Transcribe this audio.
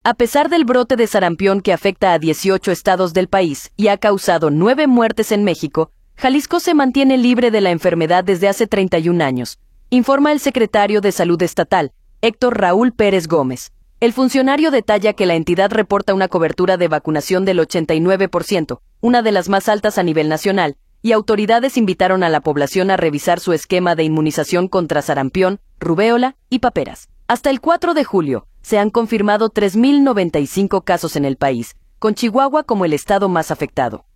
A pesar del brote de sarampión que afecta a 18 estados del país y ha causado 9 muertes en México, Jalisco se mantiene libre de la enfermedad desde hace 31 años, informa el secretario de Salud Estatal, Héctor Raúl Pérez Gómez. El funcionario detalla que la entidad reporta una cobertura de vacunación del 89%, una de las más altas a nivel nacional, y autoridades invitaron a la población a revisar su esquema de inmunización contra sarampión, rubéola y paperas. Hasta el 4 de julio, se han confirmado 3.095 casos en el país, con Chihuahua como el estado más afectado.